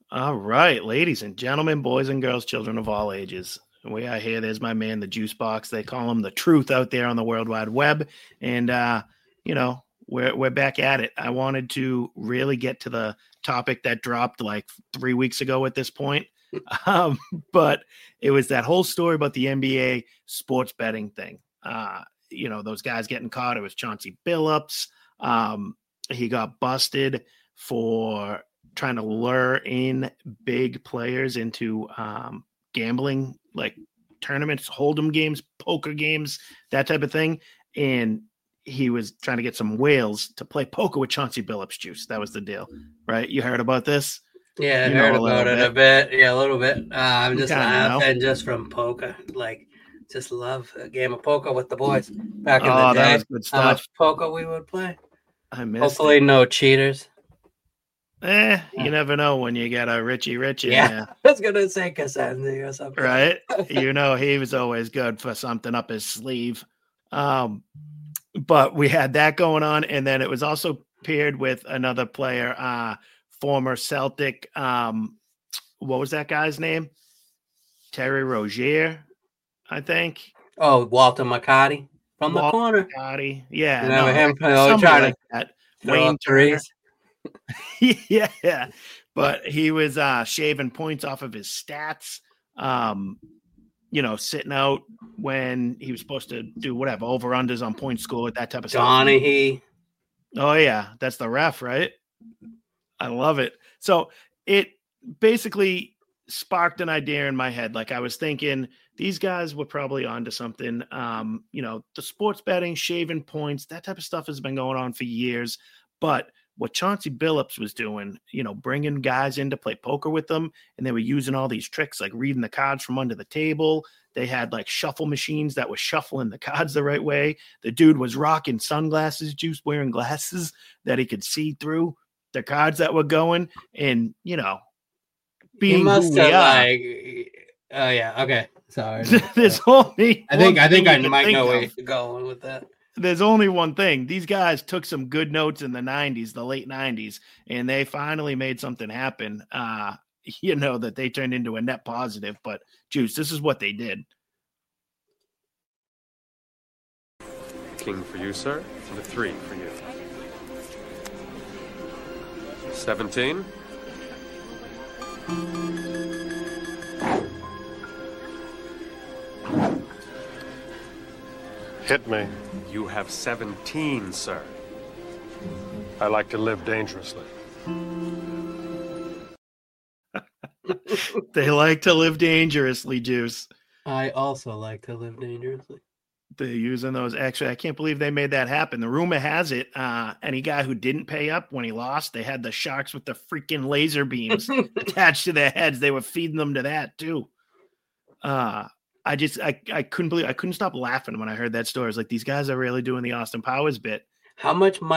All right, ladies and gentlemen, boys and girls, children of all ages. We are here. There's my man, the Juice Box. They call him the truth out there on the World Wide Web. And, we're back at it. I wanted to really get to the topic that dropped like 3 weeks ago at this point. But it was that whole story about the NBA sports betting thing. Those guys getting caught. It was Chauncey Billups. He got busted for trying to lure in big players into gambling, like tournaments, hold'em games, poker games, that type of thing. And he was trying to get some whales to play poker with Chauncey Billups. Juice. That was the deal, right? You heard about this? Yeah, I heard about it a bit. Yeah, a little bit. I'm just laughing just from poker. Like, just love a game of poker with the boys back in the day. That was good stuff. How much poker we would play. I missed Hopefully it. No cheaters. You never know when you get a Richie Rich in there. I was going to say Cassendi or something. Right? He was always good for something up his sleeve. But we had that going on. And then it was also paired with another player, former Celtic. What was that guy's name? Terry Rozier, I think. Oh, Walter McCarty from the corner. McCarty. Yeah. Remember him trying like that. Wayne Turner. Yeah. But he was shaving points off of his stats. Sitting out when he was supposed to do whatever, over-unders on points scored, that type of stuff. Donaghy. Oh, yeah. That's the ref, right? I love it. So it basically sparked an idea in my head. Like I was thinking these guys were probably onto something. The sports betting, shaving points, that type of stuff has been going on for years. But what Chauncey Billups was doing, bringing guys in to play poker with them, and they were using all these tricks, like reading the cards from under the table. They had like shuffle machines that were shuffling the cards the right way. The dude was rocking sunglasses, Juice, wearing glasses that he could see through the cards that were going, and being he must who we are. Oh yeah, okay. Sorry. There's only. I think I might know where you're going with that. There's only one thing. These guys took some good notes in the 90s, the late 90s, and they finally made something happen, that they turned into a net positive. But, Juice, this is what they did. King for you, sir, and a 3 for you. 17. Hit me. You have 17, sir. I like to live dangerously. They like to live dangerously, Juice. I also like to live dangerously. They're using those. Actually, I can't believe they made that happen. The rumor has it, any guy who didn't pay up when he lost, they had the sharks with the freaking laser beams attached to their heads. They were feeding them to that too. I couldn't stop laughing when I heard that story. I was like, these guys are really doing the Austin Powers bit. How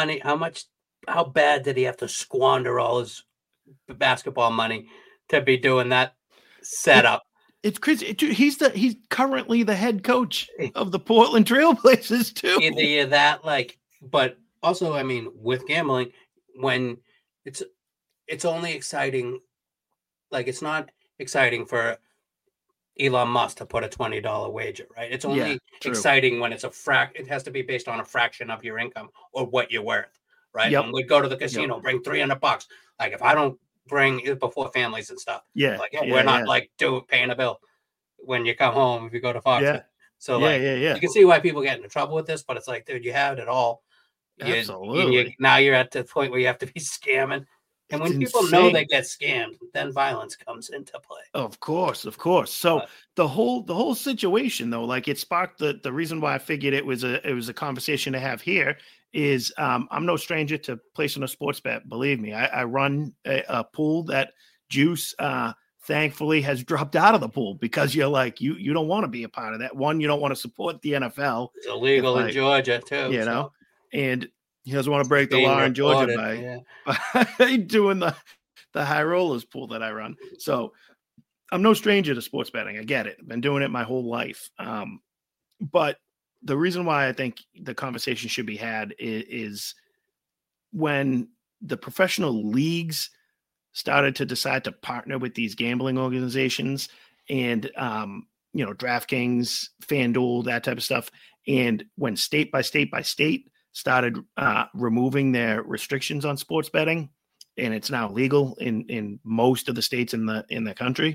bad did he have to squander all his basketball money to be doing that setup? It's crazy. He's currently the head coach of the Portland Trailblazers too. Either that, but also, I mean, with gambling, when it's only exciting, like it's not exciting for Elon Musk to put a $20 wager, right? It's only exciting when it's it has to be based on a fraction of your income or what you're worth, right? Yep. When we go to the casino, bring $300. Like if I don't bring it before families and stuff, we're not paying a bill when you come home if you go to Fox. Yeah. So you can see why people get into trouble with this, but it's like, dude, you have it all. Absolutely. Now you're at the point where you have to be scamming. And when people know they get scammed, then violence comes into play. Of course. So the whole situation, though, like it sparked the reason why I figured it was a conversation to have here is I'm no stranger to placing a sports bet. Believe me, I run a pool that Juice thankfully has dropped out of the pool because you're like you don't want to be a part of that. One, you don't want to support the NFL. It's illegal in Georgia too, and he doesn't want to break the law in Georgia by doing the high rollers pool that I run. So I'm no stranger to sports betting. I get it. I've been doing it my whole life. But the reason why I think the conversation should be had is when the professional leagues started to decide to partner with these gambling organizations and, DraftKings, FanDuel, that type of stuff. And when state by state started removing their restrictions on sports betting, and it's now legal in most of the states in the country.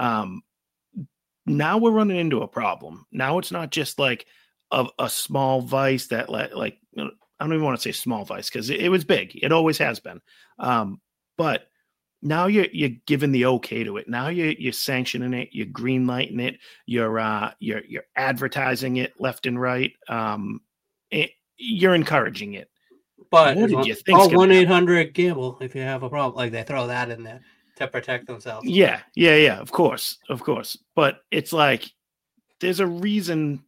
Now we're running into a problem. Now it's not just like a small vice that I don't even want to say small vice because it was big. It always has been. But now you're giving the okay to it. Now you're sanctioning it. You're green lighting it. You're advertising it left and right. You're encouraging it. But what did you think? 1-800-GAMBLE if you have a problem. Like they throw that in there to protect themselves. Yeah. Of course. But it's like there's a reason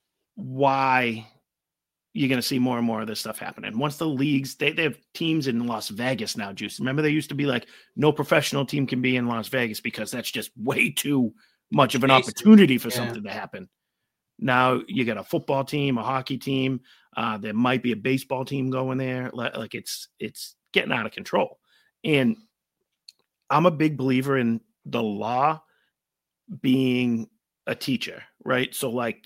why you're going to see more and more of this stuff happening. Once the leagues, they have teams in Las Vegas now, Juice. Remember, they used to be like, no professional team can be in Las Vegas because that's just way too much of an opportunity for something to happen. Now you got a football team, a hockey team. There might be a baseball team going there. Like it's getting out of control. And I'm a big believer in the law being a teacher, right? So like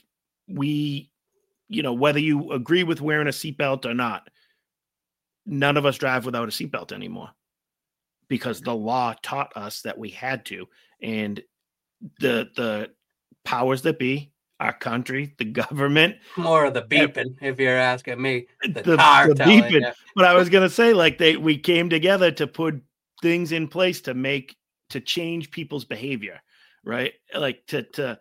whether you agree with wearing a seatbelt or not, none of us drive without a seatbelt anymore because the law taught us that we had to. And the powers that be, our country, the government. More of the beeping, if you're asking me. The beeping. You. But I was going to say, like, we came together to put things in place to change people's behavior, right? Like to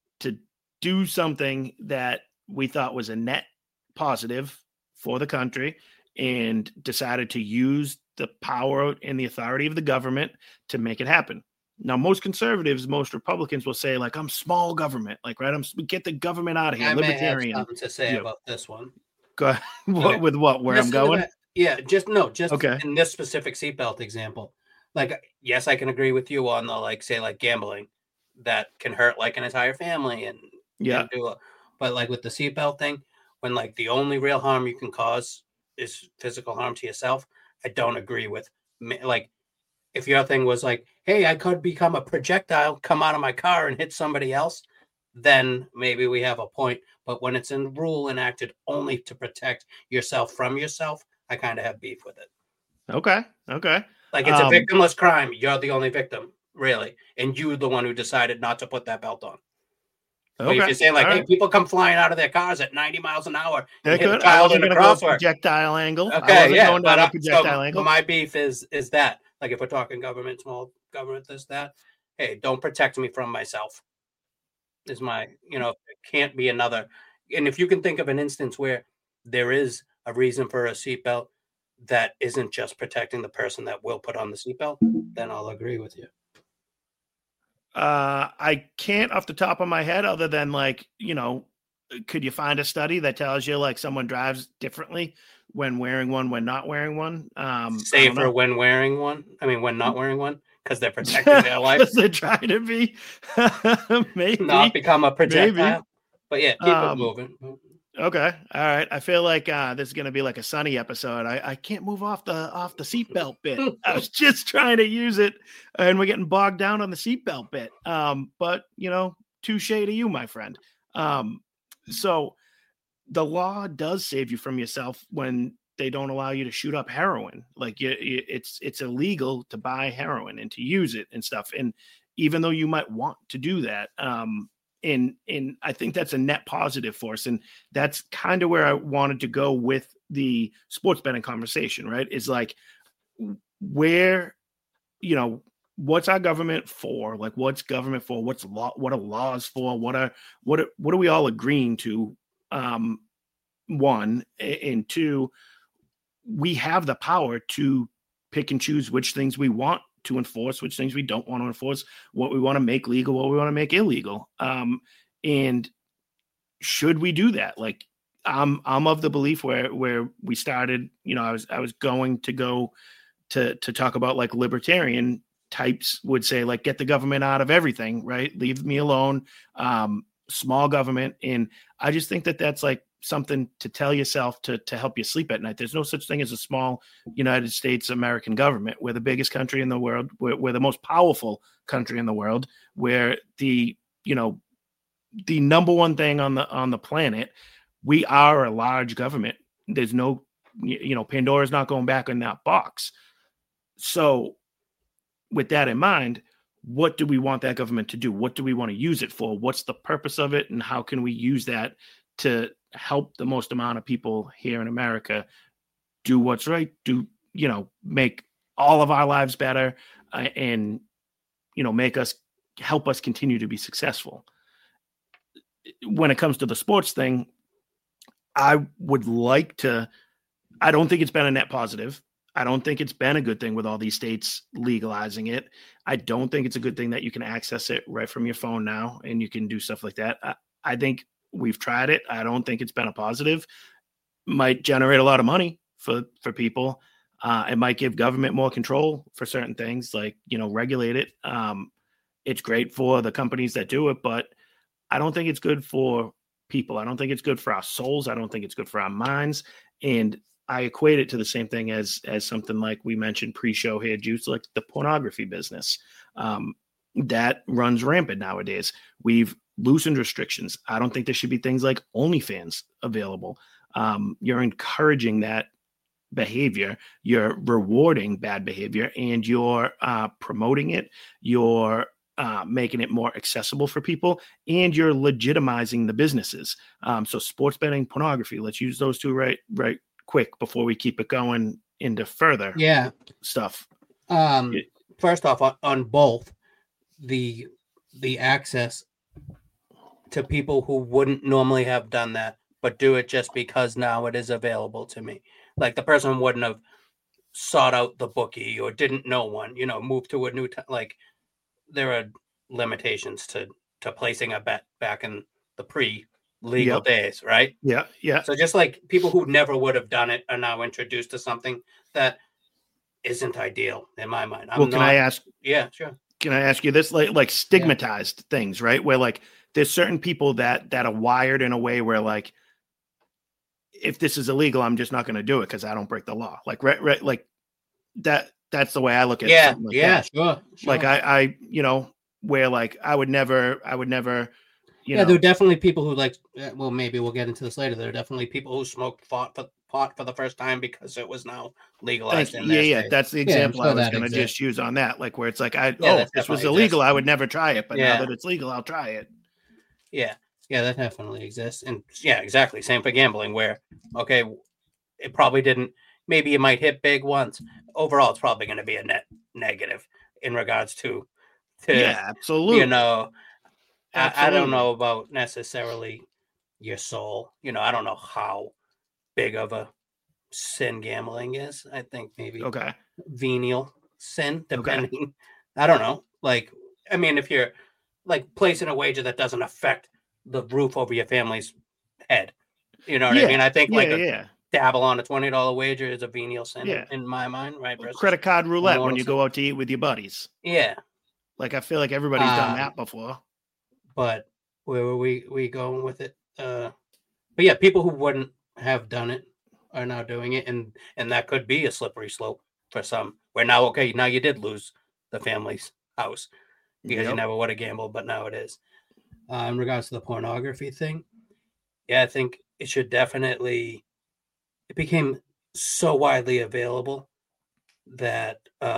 do something that we thought was a net positive for the country and decided to use the power and the authority of the government to make it happen. Now, most conservatives, most Republicans will say, like, I'm small government, like, right? Get the government out of here. I Libertarian. may have something to say about this one. Go ahead. With what? Where just I'm going? Just okay. In this specific seatbelt example. Like, yes, I can agree with you on the, like, say, like gambling that can hurt like an entire family and but like with the seatbelt thing, when like the only real harm you can cause is physical harm to yourself, I don't agree with. Like, if your thing was like, hey, I could become a projectile, come out of my car and hit somebody else, then maybe we have a point. But when it's a rule enacted only to protect yourself from yourself, I kind of have beef with it. Okay. Like, it's a victimless crime. You're the only victim, really. And you're the one who decided not to put that belt on. Okay. But if you say, like, hey, people come flying out of their cars at 90 miles an hour and hit a child in a crosswalk. Projectile angle. Okay, yeah. Angle. My beef is that. Like, if we're talking government, small government, this, that, hey, don't protect me from myself. Is my, it can't be another. And if you can think of an instance where there is a reason for a seatbelt that isn't just protecting the person that will put on the seatbelt, then I'll agree with you. I can't off the top of my head, other than like, could you find a study that tells you like someone drives differently when wearing one, when not wearing one? Safer when wearing one. I mean, when not wearing one, because they're protecting their life. Because they're trying to be maybe not become a projectile. Maybe. But yeah, keep it moving. Okay. All right. I feel like this is going to be like a Sunny episode. I can't move off the seatbelt bit. I was just trying to use it and we're getting bogged down on the seatbelt bit. But touche to you, my friend. So the law does save you from yourself when they don't allow you to shoot up heroin. Like it's illegal to buy heroin and to use it and stuff. And even though you might want to do that, and I think that's a net positive for us. And that's kind of where I wanted to go with the sports betting conversation, right? Is like where, what's our government for? Like what's government for? What's law? What are laws for? What are we all agreeing to? One, and two, we have the power to pick and choose which things we want to enforce, which things we don't want to enforce, what we want to make legal, what we want to make illegal. And should we do that? Like I'm of the belief where we started, I was going to go to talk about like libertarian types would say like, get the government out of everything, right? Leave me alone. Small government. And I just think that that's like something to tell yourself to help you sleep at night. There's no such thing as a small United States American government. We're the biggest country in the world. We're the most powerful country in the world. We're the number one thing on the planet. We are a large government. There's no, Pandora's not going back in that box. So with that in mind, what do we want that government to do? What do we want to use it for? What's the purpose of it? And how can we use that to help the most amount of people here in America do what's right, make all of our lives better, and, help us continue to be successful. When it comes to the sports thing, I don't think it's been a net positive. I don't think it's been a good thing with all these states legalizing it. I don't think it's a good thing that you can access it right from your phone now and you can do stuff like that. I think we've tried it. I don't think it's been a positive. Might generate a lot of money for people. It might give government more control for certain things, like, regulate it. It's great for the companies that do it, but I don't think it's good for people. I don't think it's good for our souls. I don't think it's good for our minds. And I equate it to the same thing as something like we mentioned pre-show here, Juice, like the pornography business. That runs rampant nowadays. We've loosened restrictions. I don't think there should be things like OnlyFans available. You're encouraging that behavior, you're rewarding bad behavior, and you're promoting it. You're making it more accessible for people, and you're legitimizing the businesses. So sports betting, pornography, let's use those two right quick before we keep it going into further stuff. First off, on both, the access to people who wouldn't normally have done that, but do it just because now it is available to me. Like the person wouldn't have sought out the bookie or didn't know one, moved to a new like there are limitations to placing a bet back in the pre-legal days, right? Yeah. So just like people who never would have done it are now introduced to something that isn't ideal in my mind. Can I ask? Yeah, sure. Can I ask you this? Like stigmatized things, right? Where like there's certain people that are wired in a way where like, if this is illegal, I'm just not going to do it because I don't break the law. Like, right, like that. That's the way I look at it. Yeah, sure. Like I, where like I would never. There are definitely people who like. Well, maybe we'll get into this later. There are definitely people who smoked pot for the first time because it was now legalized. Yeah. That's the example I was going to just use on that. Like where it's like, if this was illegal, I would never try it, but now that it's legal, I'll try it. Yeah, that definitely exists, and exactly. Same for gambling, where it probably didn't. Maybe it might hit big once. Overall, it's probably going to be a net negative in regards to absolutely. I don't know about necessarily your soul. I don't know how big of a sin gambling is. I think maybe venial sin, depending. I don't know. Like, I mean, if you're like placing a wager that doesn't affect the roof over your family's head, you know what I mean? I think dabble on a $20 wager is a venial sin in my mind, right? Credit card roulette when you go out to eat with your buddies. Yeah. Like I feel like everybody's done that before. But where were we going with it? But yeah, people who wouldn't have done it are now doing it, and that could be a slippery slope for some. Where now you did lose the family's house because you never would have gambled, but now it is. In regards to the pornography thing, I think it should definitely. It became so widely available that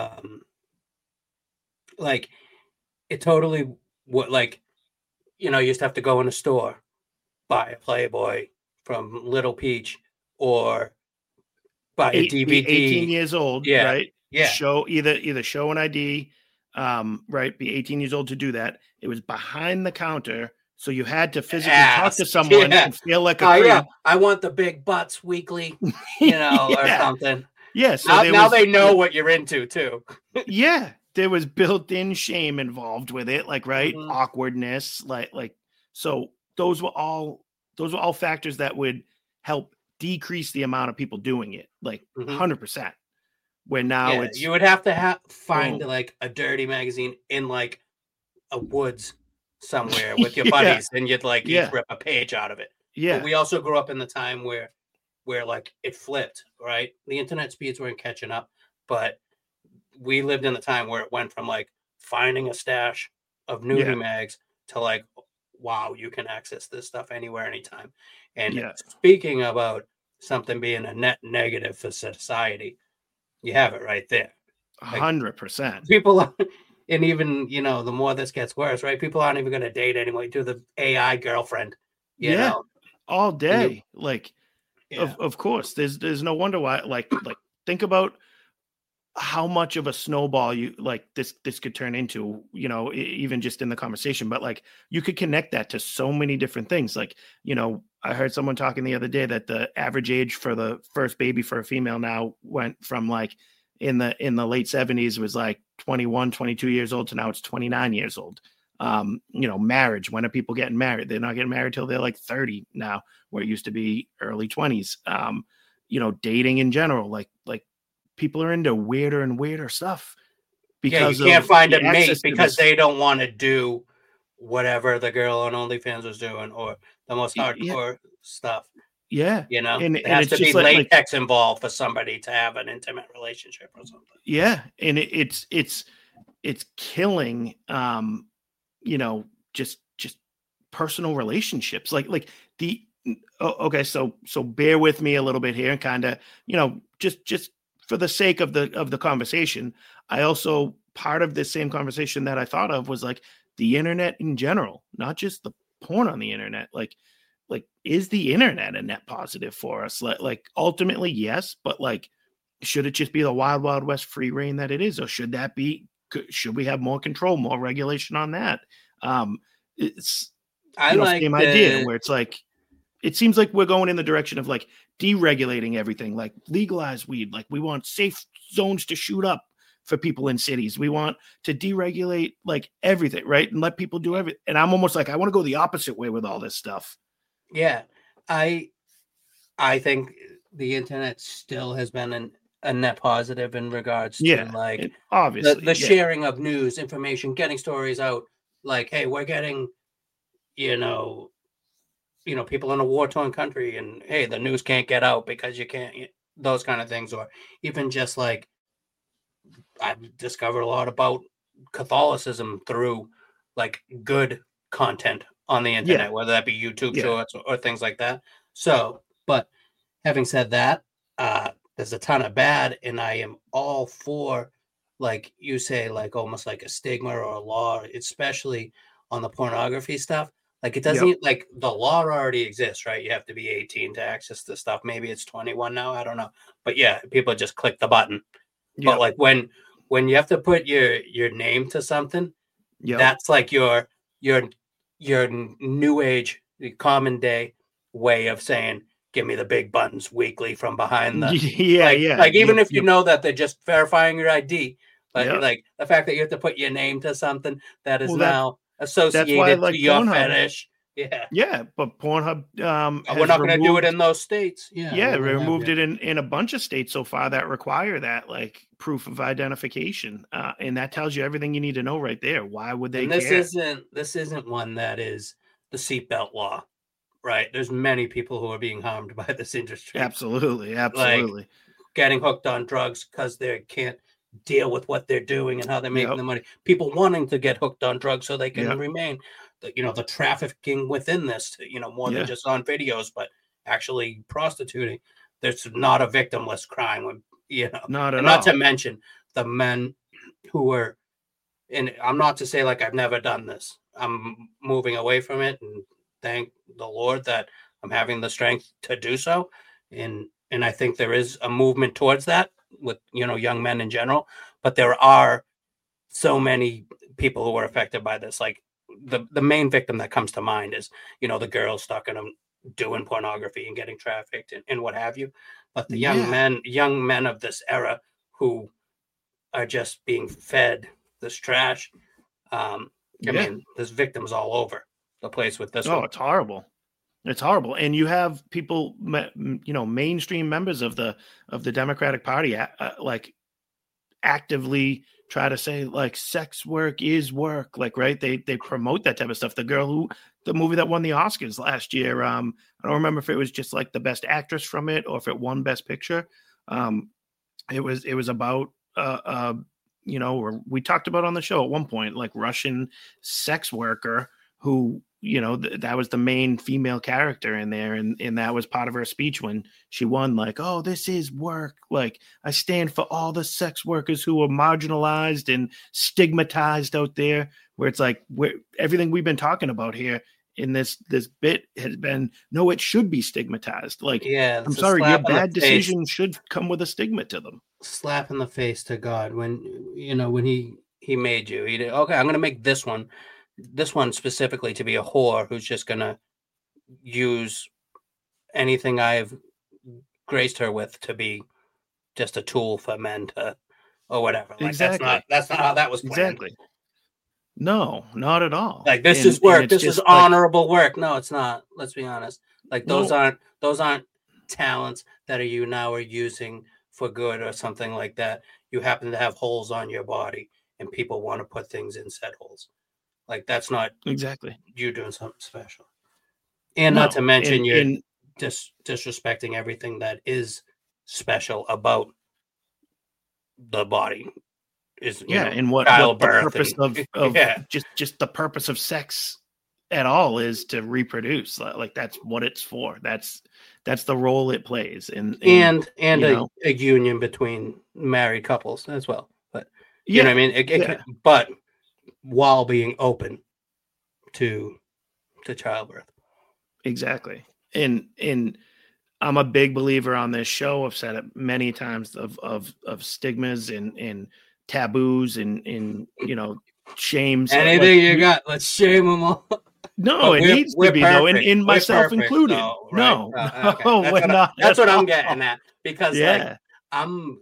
like it totally would you used to have to go in a store, buy a Playboy from Little Peach or buy a DVD. 18 years old, right? Yeah. Show either show an ID, right? Be 18 years old to do that. It was behind the counter. So you had to physically talk to someone and feel like a creep. I want the big butts weekly, or something. Yeah. So now they know what you're into too. Yeah. There was built-in shame involved with it, like, right. Mm-hmm. Awkwardness. Like, so those were all factors that would help decrease the amount of people doing it. Like 100%. Where now it's, you would have to find like a dirty magazine in like a woods somewhere with your buddies, and you'd each rip a page out of it. Yeah. But we also grew up in the time where like it flipped, right? The internet speeds weren't catching up, but we lived in the time where it went from like finding a stash of nudie mags to like, wow, you can access this stuff anywhere, anytime. And speaking about something being a net negative for society, you have it right there. 100%. People, and even, you know, the more this gets worse, right? People aren't even going to date anymore. You do the AI girlfriend, you know, all day. Of course, there's no wonder why, like think about how much of a snowball you like this could turn into, you know, even just in the conversation, but like you could connect that to so many different things. Like, you know, I heard someone talking the other day that the average age for the first baby for a female now went from like in the late 70s was like 21, 22 years old to now it's 29 years old. You know, marriage, when are people getting married? They're not getting married till they're like 30 now, where it used to be early 20s. You know, dating in general, like people are into weirder and weirder stuff because you can't find a mate because this. they don't want to do whatever the girl on OnlyFans was doing or the most hardcore stuff. Yeah. You know, and there has it's to be just latex involved for somebody to have an intimate relationship or something. Yeah. And it's killing, you know, just personal relationships. Like okay. So bear with me a little bit here and kind of, you know, just for the sake of the conversation. I also, part of this same conversation that I thought of was like the internet in general, not just the porn on the internet. Like, is the internet a net positive for us? Like ultimately, yes, but like, should it just be the wild, wild west free reign that it is? Or should we have more control, more regulation on that? It's, same idea where it's like, it seems like we're going in the direction of like deregulating everything, like legalize weed. Like we want safe zones to shoot up for people in cities. We want to deregulate like everything, right? And let people do everything. And I'm almost like, I want to go the opposite way with all this stuff. Yeah. I think the internet still has been a net positive in regards to like obviously the sharing of news, information, getting stories out. Like, hey, we're getting, you know, people in a war-torn country, and hey, the news can't get out because you can't, those kind of things. Or even just like, I've discovered a lot about Catholicism through like good content on the internet, whether that be YouTube shorts or things like that. So, but having said that, there's a ton of bad, and I am all for, like you say, like almost like a stigma or a law, especially on the pornography stuff. Like it doesn't, like the law already exists, right? You have to be 18 to access this stuff. Maybe it's 21 now. I don't know. But yeah, people just click the button. But like when you have to put your name to something, that's like your new age, common day way of saying, give me the big buttons weekly from behind the like even if you know that they're just verifying your ID, but like the fact that you have to put your name to something that is now associated to your Pornhub, fetish. But Pornhub we're not going to do it in those states. Removed it in a bunch of states so far that require that like proof of identification, and that tells you everything you need to know right there. Why would they care? This isn't one that is the seatbelt law, right? There's many people who are being harmed by this industry. Absolutely. Like getting hooked on drugs because they can't deal with what they're doing and how they're making the money. People wanting to get hooked on drugs so they can remain. The trafficking within this, more than just on videos, but actually prostituting. There's not a victimless crime when, not to mention the men who were, and I'm not to say like I've never done this. I'm moving away from it, and thank the Lord that I'm having the strength to do so. And I think there is a movement towards that with, young men in general, but there are so many people who are affected by this. Like the main victim that comes to mind is, the girl stuck in them doing pornography and getting trafficked and what have you. But the young men of this era who are just being fed this trash. I mean, there's victims all over the place with this. It's horrible. It's horrible. And you have people, mainstream members of the Democratic Party, like actively try to say like sex work is work, like, right? They promote that type of stuff. The movie that won the Oscars last year, I don't remember if it was just like the best actress from it or if it won best picture. It was about we talked about on the show at one point, like Russian sex worker who, that was the main female character in there. And that was part of her speech when she won, like, oh, this is work. Like, I stand for all the sex workers who are marginalized and stigmatized out there, where it's like, everything we've been talking about here in this bit has been, no, it should be stigmatized. Like, yeah, I'm sorry, your bad decisions should come with a stigma to them. Slap in the face to God when he made you. He did, okay, I'm going to make this one specifically to be a whore who's just going to use anything I've graced her with to be just a tool for men to, or whatever. Like, exactly. That's not how that was planned. Exactly. No, not at all. Like, this is work. This is honorable work. No, it's not. Let's be honest. Like, those aren't talents that you now are using for good or something like that. You happen to have holes on your body and people want to put things in said holes. Like, that's not exactly you doing something special. And not to mention you're disrespecting everything that is special about the body. And what the purpose of just the purpose of sex at all is to reproduce. Like, that's what it's for. That's the role it plays, and a union between married couples as well. But you know what I mean? But while being open to childbirth. Exactly. And I'm a big believer on this show. I've said it many times of stigmas and taboos and shames. Anything you got, let's shame them all. No, it needs to be though, and myself included. Though, right? No, we're not. That's what I'm getting at, because like I'm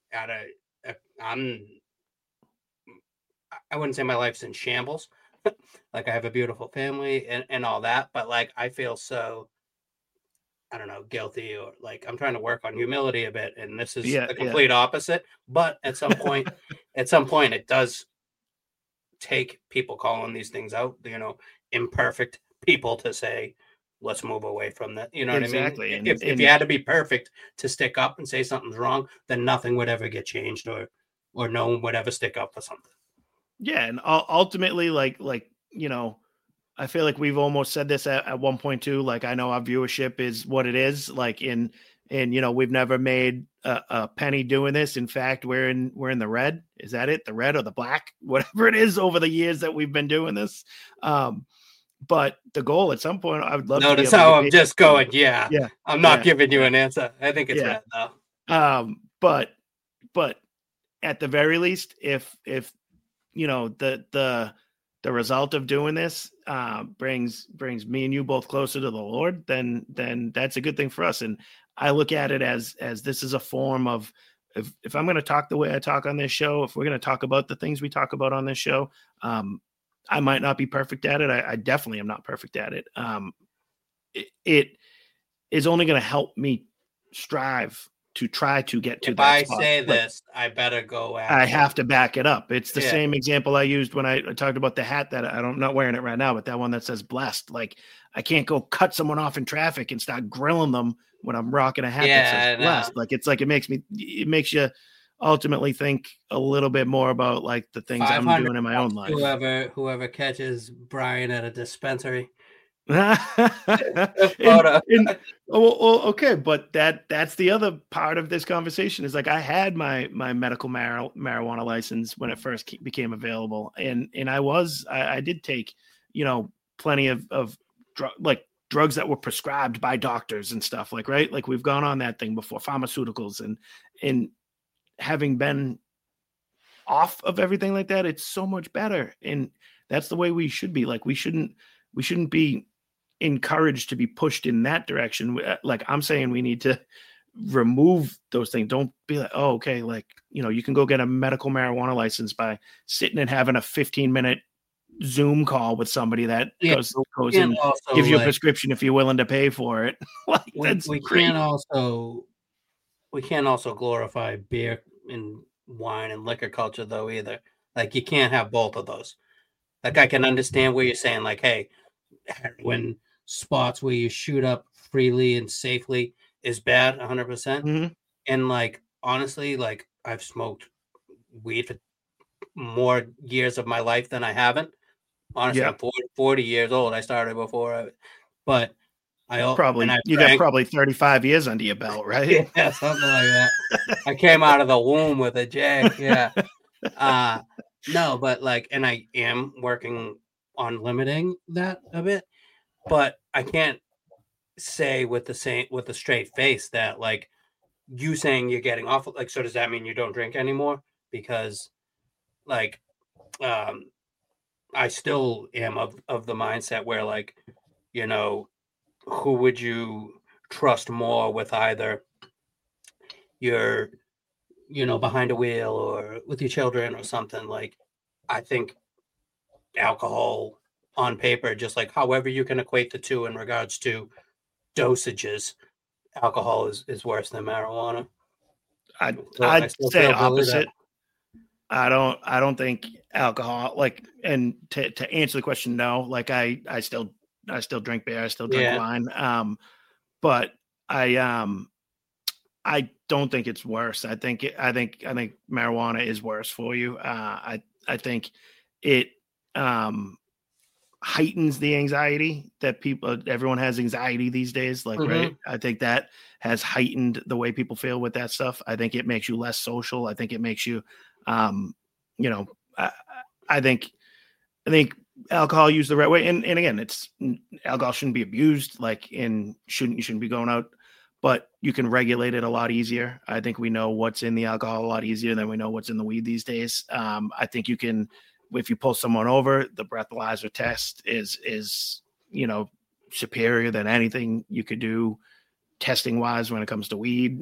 I wouldn't say my life's in shambles. Like, I have a beautiful family and all that, but like, I feel so, I don't know, guilty, or like I'm trying to work on humility a bit, and this is the complete opposite. But at some point, it does take people calling these things out, imperfect people, to say, let's move away from that. You know what I mean? Exactly. If you had to be perfect to stick up and say something's wrong, then nothing would ever get changed, or no one would ever stick up for something. Yeah, and ultimately, like I feel like we've almost said this at one point too. Like, I know our viewership is what it is. Like, and we've never made a penny doing this. In fact, we're in the red. Is that it? The red or the black? Whatever it is, over the years that we've been doing this. But the goal at some point, I would love. Notice how I'm just going. Yeah. I'm not giving you an answer. I think it's red though. But at the very least, if the result of doing this brings me and you both closer to the Lord, then that's a good thing for us. And I look at it as this is a form of, if I'm going to talk the way I talk on this show, if we're going to talk about the things we talk about on this show, I might not be perfect at it. I definitely am not perfect at it. It is only going to help me strive to try to get to that spot. If I say this, I better go after. I have to back it up. It's the same example I used when I talked about the hat that I'm not wearing it right now, but that one that says blessed. Like, I can't go cut someone off in traffic and start grilling them when I'm rocking a hat that says blessed. Like, it's like, it makes you ultimately think a little bit more about like the things I'm doing in my own life. Whoever catches Brian at a dispensary. Okay, but that's the other part of this conversation is like, I had my medical marijuana license when it first became available, and I did take plenty of drugs that were prescribed by doctors and stuff, like, right, like we've gone on that thing before, pharmaceuticals, and having been off of everything like that, it's so much better, and that's the way we should be. Like, we shouldn't be encouraged to be pushed in that direction. Like, I'm saying we need to remove those things. Don't be like, oh, okay, like, you can go get a medical marijuana license by sitting and having a 15-minute Zoom call with somebody that goes and give you a prescription if you're willing to pay for it. Like, we can't also glorify beer and wine and liquor culture though either. Like you can't have both of those. Like I can understand where you're saying like, hey, when spots where you shoot up freely and safely is bad 100%. Mhm. And like honestly, like I've smoked weed for more years of my life than I haven't. Honestly, Yeah. I'm 40 years old. I started before, but I Probably I you got probably 35 years under your belt, right? yeah, something like that. I came out of the womb with a jag. Yeah. No, but like, and I am working on limiting that a bit, but I can't say with a straight face that like you saying you're getting off. Like, so does that mean you don't drink anymore? Because like, I still am of the mindset where like, you know, who would you trust more with either your behind a wheel or with your children or something? Like I think alcohol on paper, just like however you can equate the two in regards to dosages, alcohol is worse than marijuana. I I'd still say feel bullied that. opposite. I don't think alcohol like, and to answer the question, no, like I still drink beer, I still drink Yeah. wine. But I don't think it's worse. I think marijuana is worse for you. I think it heightens the anxiety that everyone has anxiety these days. Like, right. I think that has heightened the way people feel with that stuff. I think it makes you less social. I think it makes you, you know, I think alcohol used the right way. And again, alcohol shouldn't be abused, like you shouldn't be going out, but you can regulate it a lot easier. I think we know what's in the alcohol a lot easier than we know what's in the weed these days. I think you can, if you pull someone over, the breathalyzer test is, you know, superior than anything you could do testing wise when it comes to weed.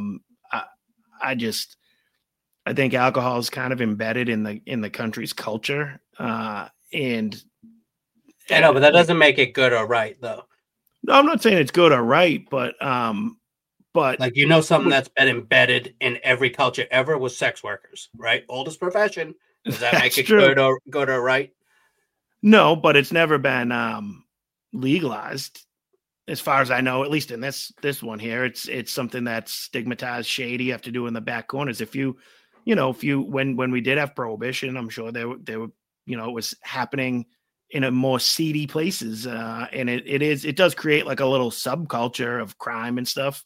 I think alcohol is kind of embedded in the country's culture. And I know, but that doesn't make it good or right though. No, I'm not saying it's good or right, but like, you know, something that's been embedded in every culture ever was sex workers, right? Oldest profession. Does that make it good or right? No, but it's never been legalized, as far as I know. At least in this one here, it's something that's stigmatized, shady. You have to do in the back corners. When we did have prohibition, I'm sure there were, it was happening in a more seedy places, and it does create like a little subculture of crime and stuff.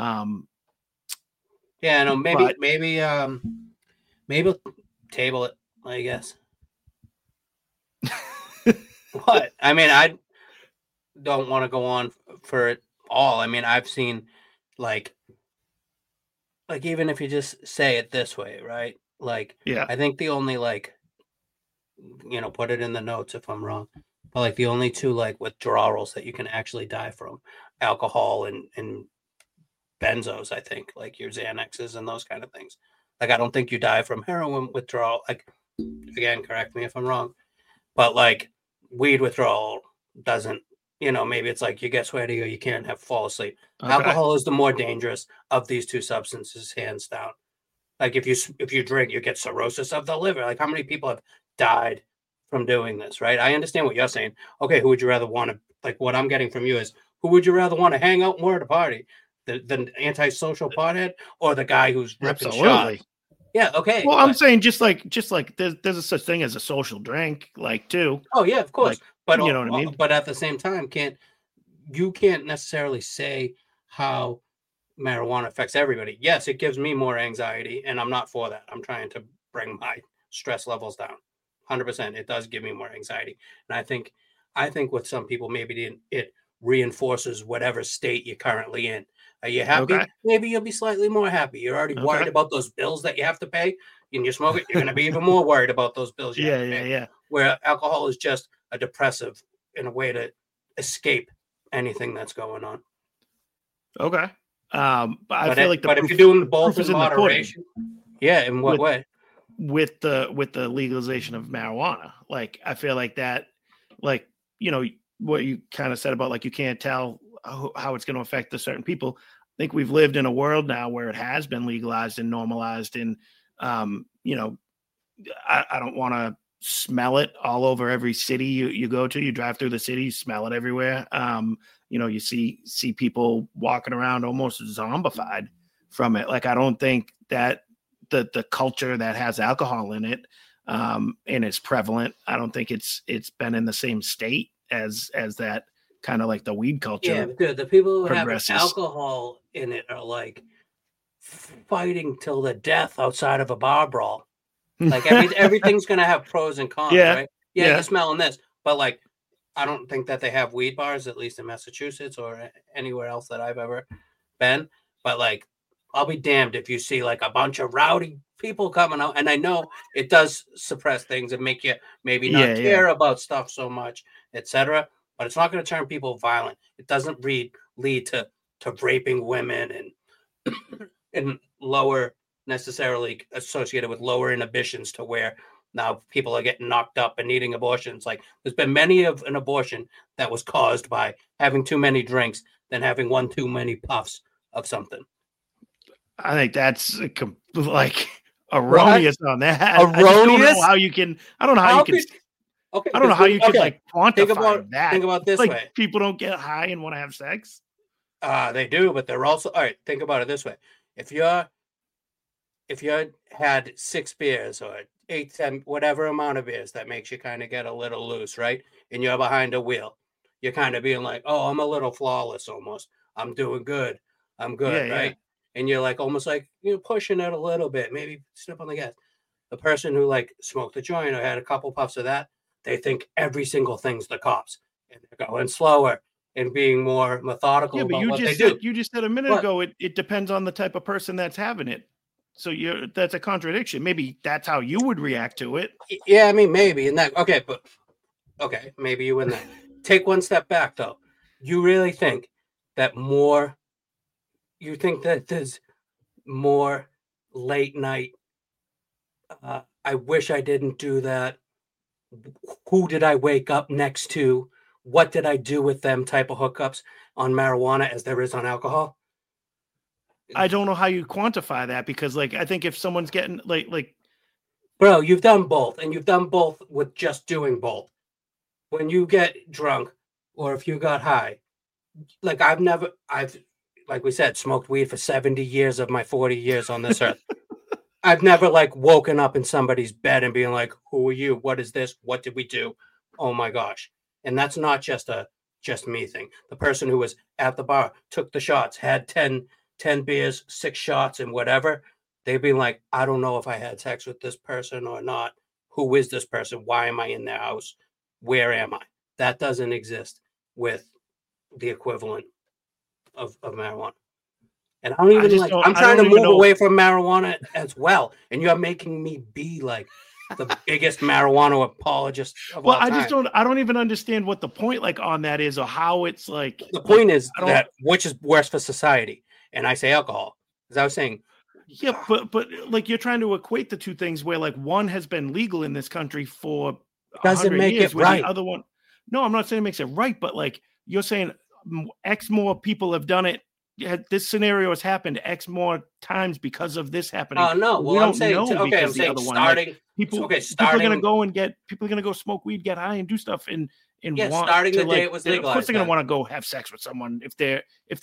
Yeah, no, maybe table it, I guess. What? I mean, I don't want to go on for it all. I mean, I've seen like even if you just say it this way, right? Like, yeah, I think the only put it in the notes if I'm wrong, but like the only two like withdrawals that you can actually die from, alcohol and benzos, I think, like your Xanaxes and those kind of things. Like, I don't think you die from heroin withdrawal. Like, again, correct me if I'm wrong, but like weed withdrawal doesn't, maybe it's like you get sweaty or you can't fall asleep. Okay. Alcohol is the more dangerous of these two substances, hands down. Like if you drink, you get cirrhosis of the liver. Like, how many people have died from doing this, right? I understand what you're saying. Okay, who would you rather want to, like, what I'm getting from you is, who would you rather want to hang out more at a party? The antisocial pothead or the guy who's ripping shots? Yeah, okay. Well, I'm saying just like there's a such thing as a social drink, like, too. Oh yeah, of course. Like, but you know what I mean? But at the same time, you can't necessarily say how marijuana affects everybody. Yes, it gives me more anxiety, and I'm not for that. I'm trying to bring my stress levels down. 100%. It does give me more anxiety. And I think with some people, maybe it reinforces whatever state you're currently in. Are you happy? Okay. Maybe you'll be slightly more happy. You're already worried about those bills that you have to pay. And you smoke it, you're going to be even more worried about those bills you have to pay. Yeah. Where alcohol is just a depressive in a way to escape anything that's going on. Okay. But I feel like if you're doing both in moderation, yeah, in what way? With the legalization of marijuana, like, I feel like that, like, what you kind of said about, like, you can't tell how it's going to affect the certain people. I think we've lived in a world now where it has been legalized and normalized, and You know, I don't want to smell it all over every city you go to. You drive through the city, you smell it everywhere. You know, you see people walking around almost zombified from it. Like, I don't think that the culture that has alcohol in it and is prevalent, I don't think it's been in the same state as that kind of like the weed culture. Yeah, dude, the people who progresses. have alcohol in it are like fighting till the death outside of a bar brawl. Like everything's gonna have pros and cons, Yeah, right? Yeah, yeah. you're smelling this, but like, I don't think that they have weed bars, at least in Massachusetts or anywhere else that I've ever been. But like, I'll be damned if you see like a bunch of rowdy people coming out. And I know it does suppress things and make you maybe not care about stuff so much, etc. But it's not going to turn people violent. It doesn't lead to raping women and lower, necessarily associated with lower inhibitions to where now people are getting knocked up and needing abortions. Like, there's been many of an abortion that was caused by having too many drinks than having one too many puffs of something. I think that's like erroneous on that. Erroneous? I don't know how you can. I don't know how you can. Okay, I don't know how you could like quantify that. Think about this like, way: people don't get high and want to have sex. They do, but they're also all right. Think about it this way: if you had 6 beers or 8, 10, whatever amount of beers that makes you kind of get a little loose, right? And you're behind a wheel, you're kind of being like, "Oh, I'm a little flawless, almost. I'm doing good. I'm good, right?" And you're like almost like you're pushing it a little bit, maybe step on the gas. The person who like smoked a joint or had a couple puffs of that, they think every single thing's the cops, and they're going slower and being more methodical about what they do. You just said a minute ago, it depends on the type of person that's having it. So that's a contradiction. Maybe that's how you would react to it. Yeah, I mean, maybe in that. Okay, maybe you win that. Take one step back, though. You really think that more? You think that there's more late night? I wish I didn't do that. Who did I wake up next to? What did I do with them? Type of hookups on marijuana as there is on alcohol. I don't know how you quantify that, because like, I think if someone's getting like bro, you've done both, and you've done both with just doing both. When you get drunk or if you got high, like I've like we said, smoked weed for 70 years of my 40 years on this earth. I've never like woken up in somebody's bed and being like, "Who are you? What is this? What did we do? Oh my gosh." And that's not just me thing. The person who was at the bar, took the shots, had 10 beers, 6 shots, and whatever, they'd be like, "I don't know if I had sex with this person or not. Who is this person? Why am I in their house? Where am I?" That doesn't exist with the equivalent of marijuana. And I don't even I'm trying to move away from marijuana as well. And you're making me be like the biggest marijuana apologist of all time. I don't even understand what the point like on that is, or how it's like. The point is that which is worse for society. And I say alcohol, as I was saying. Yeah, but like, you're trying to equate the two things where like one has been legal in this country for doesn't make years, it right. The other one, no, I'm not saying it makes it right, but like you're saying X more people have done it. This scenario has happened X more times because of this happening. Oh no! Well, I'm saying starting. People are going to go and people are going to go smoke weed, get high, and do stuff, and want starting to, the day it was legalized. Of course, they're going to want to go have sex with someone if they're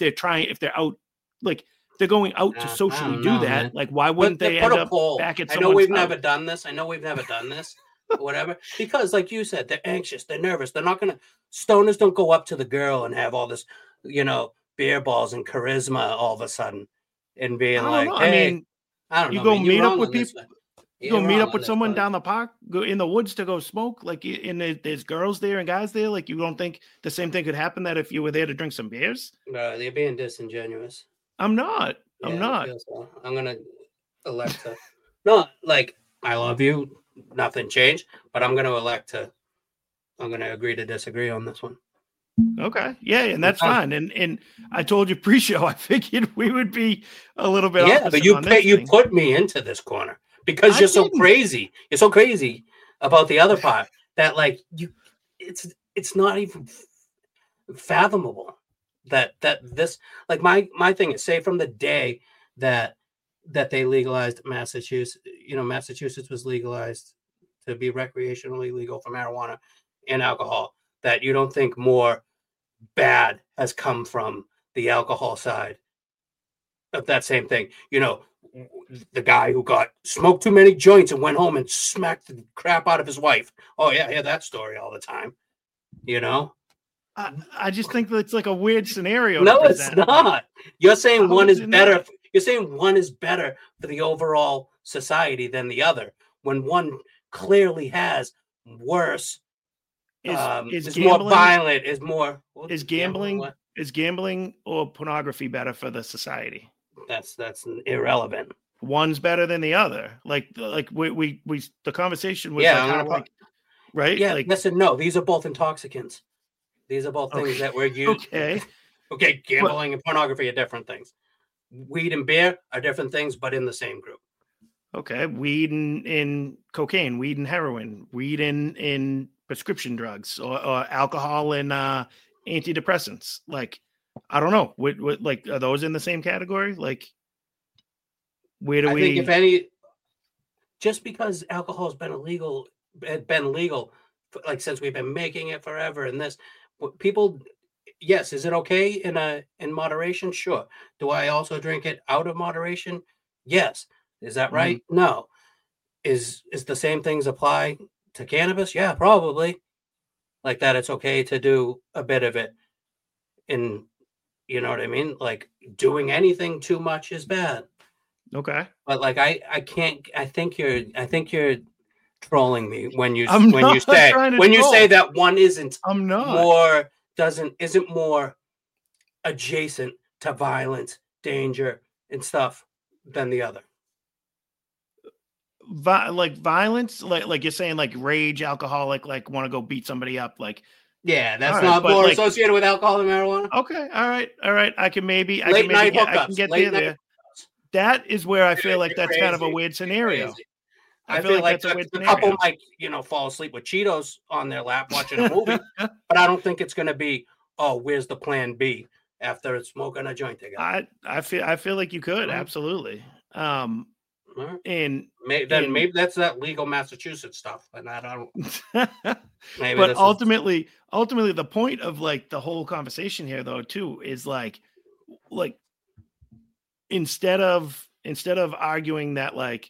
out, like they're going out to socially do that. Man. Like, why wouldn't they end up back at someone's house? I know we've never done this. Whatever, because like you said, they're anxious, they're nervous, they're not gonna. Stoners don't go up to the girl and have all this, beer balls and charisma all of a sudden, and being like, "Hey," I mean, I don't know. You go meet up with people. You go meet up with someone down the park, go in the woods to go smoke. Like, there's girls there and guys there. Like, you don't think the same thing could happen that if you were there to drink some beers? No, they're being disingenuous. I'm not. I'm not. So. I'm gonna elect to. No, like, I love you. Nothing changed, but I'm gonna agree to disagree on this one. Okay. Yeah, and that's fine. And I told you pre-show, I figured we would be a little bit but you put me into this corner because you're so crazy. You're so crazy about the other part that like it's not even fathomable that this, like, my thing is, say from the day that that they legalized Massachusetts. Massachusetts was legalized to be recreationally legal for marijuana and alcohol, that you don't think more bad has come from the alcohol side of that same thing. The guy who got smoked too many joints and went home and smacked the crap out of his wife. Oh yeah, I hear that story all the time. I just think that it's like a weird scenario. No, it's not. You're saying one is better. Not? You're saying one is better for the overall society than the other, when one clearly has worse. Is more violent. Is gambling or pornography better for the society? That's irrelevant. One's better than the other. Like we the conversation was right? Yeah, yes and no. These are both intoxicants. These are both things that were used. Okay, gambling and pornography are different things. Weed and beer are different things, but in the same group. Okay, weed and cocaine, weed and heroin, weed and prescription drugs, or alcohol and antidepressants. Like, I don't know. What like, are those in the same category? Like, where do I think if any, just because alcohol has been legal, like since we've been making it forever, and this people, yes, is it okay in moderation? Sure. Do I also drink it out of moderation? Yes. Is that right? Mm-hmm. No. Is the same things apply to cannabis? Yeah, probably. Like that, it's okay to do a bit of it. You know what I mean? Like doing anything too much is bad. Okay. But like I can't. I think you're trolling me when you say that one isn't. I'm not. Isn't more adjacent to violence, danger, and stuff than the other. Like violence, like you're saying, like rage, alcoholic, like want to go beat somebody up, like yeah, that's not more like, associated with alcohol and marijuana. Okay, all right. I can get there. That is where I feel like that's kind of a weird scenario. I feel like that's a weird scenario. Couple might fall asleep with Cheetos on their lap watching a movie, but I don't think it's going to be, oh, where's the plan B after it's smoking a joint together. I feel like you could absolutely. And maybe that's that legal Massachusetts stuff, and I don't. But ultimately, the point of like the whole conversation here, though, too, is like instead of arguing that like,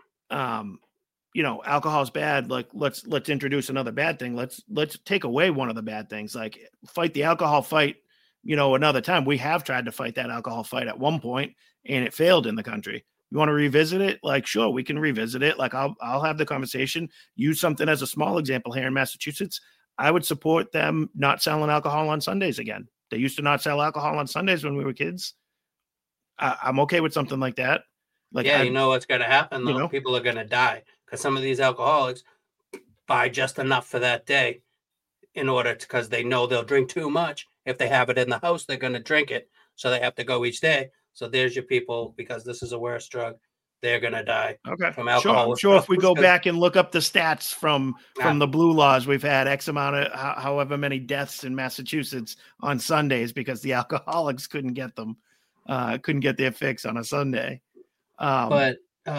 alcohol is bad, like let's introduce another bad thing. Let's take away one of the bad things. Like fight the alcohol fight. Another time. We have tried to fight that alcohol fight at one point, and it failed in the country. You want to revisit it? Like, sure, we can revisit it. Like, I'll have the conversation. Use something as a small example here in Massachusetts. I would support them not selling alcohol on Sundays again. They used to not sell alcohol on Sundays when we were kids. I'm okay with something like that. Like, yeah, you know what's going to happen though? People are going to die because some of these alcoholics buy just enough for that day because they know they'll drink too much. If they have it in the house, they're going to drink it. So they have to go each day. So there's your people, because this is a worse drug. They're going to die from alcohol. I'm sure if we go back and look up the stats from the blue laws, we've had X amount of however many deaths in Massachusetts on Sundays because the alcoholics couldn't get their fix on a Sunday. So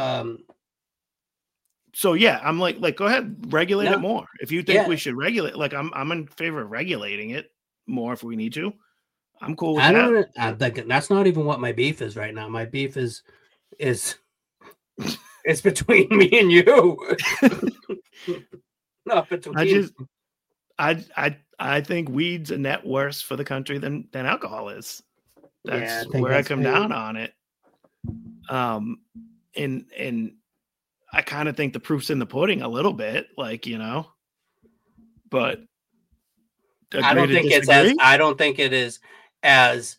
yeah, I'm like, go ahead, regulate it more. If you think we should regulate, like I'm in favor of regulating it more if we need to. I'm cool with that. I think that's not even what my beef is right now. My beef is it's between me and you. Not between. I think weed's a net worse for the country than alcohol is. That's where I come down on it. And I kind of think the proof's in the pudding a little bit, like, but I don't think it is as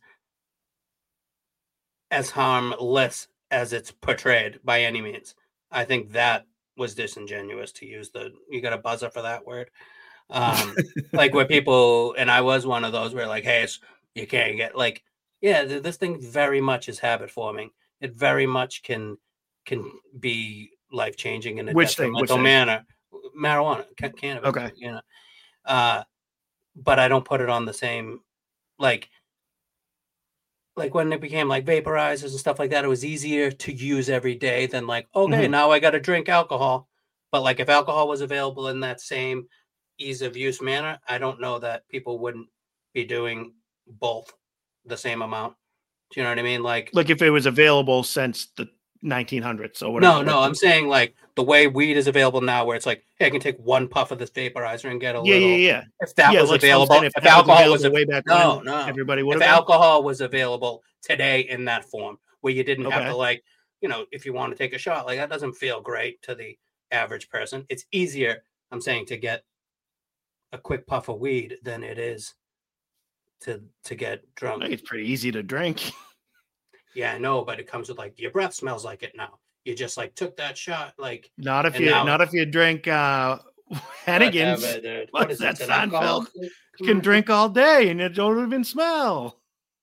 harmless as it's portrayed by any means. I think that was disingenuous to use you got a buzzer for that word. Like where people, and I was one of those where like, hey, you can't get like, yeah, this thing very much is habit forming. It very much can be life changing in a detrimental manner. Marijuana, cannabis. Okay. But I don't put it on the same, like, like when it became like vaporizers and stuff like that, it was easier to use every day than like, okay, now I got to drink alcohol. But like if alcohol was available in that same ease of use manner, I don't know that people wouldn't be doing both the same amount. Do you know what I mean? Like if it was available since the 1900s or whatever. no, I'm saying like the way weed is available now, where it's like, hey, I can take one puff of this vaporizer and get a little. Yeah. If that was like available, If if that alcohol was way back no, when, everybody would if have. alcohol was available today in that form, where you didn't have Okay. to like, if you want to take a shot, like that doesn't feel great to the average person. It's easier, I'm saying, to get a quick puff of weed than it is to get drunk. I think it's pretty easy to drink. Yeah, I know, but it comes with like your breath smells like it now. You just like took that shot, like Not if and you now- drink Hennigan's. Whatever, dude. What What's is that it, an alcohol? Seinfeld? You can drink all day and it don't even smell.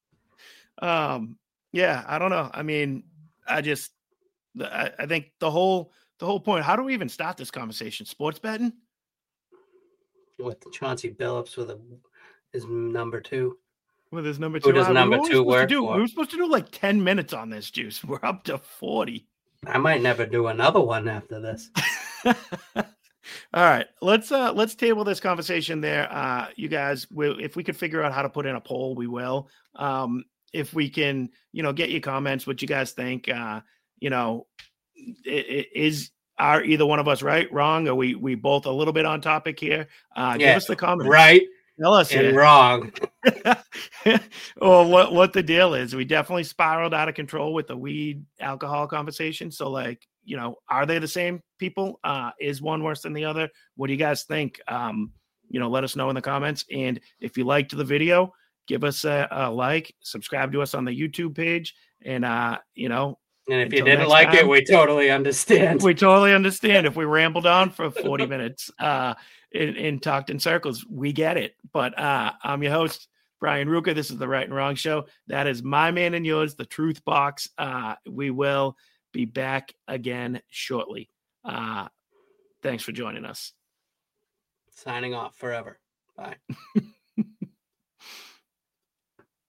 Yeah, I don't know. I mean, I think the whole point. How do we even start this conversation? Sports betting With Chauncey Billups with his number 2. with his number 2. Who does number What 2 were we supposed to work do? for? We were supposed to do like 10 minutes on this, Juice. We're up to 40. I might never do another one after this. All right, let's table this conversation there. You guys, if we could figure out how to put in a poll, we will. If we can, get your comments, what you guys think. Is are either one of us right, wrong? Are we both a little bit on topic here? Give us the comments. Right Tell us and here. wrong. Or what the deal is. We definitely spiraled out of control with the weed alcohol conversation. So like, are they the same people? Is one worse than the other? What do you guys think? Let us know in the comments. And if you liked the video, give us a like, subscribe to us on the YouTube page. And, And if you until didn't next like it, time, we totally understand. we totally understand if we rambled on for 40 minutes and talked in circles. We get it. But I'm your host, Brian Ruka. This is the Right and Wrong Show. That is my man and yours, the Truth Box. We will be back again shortly. Thanks for joining us. Signing off forever. Bye.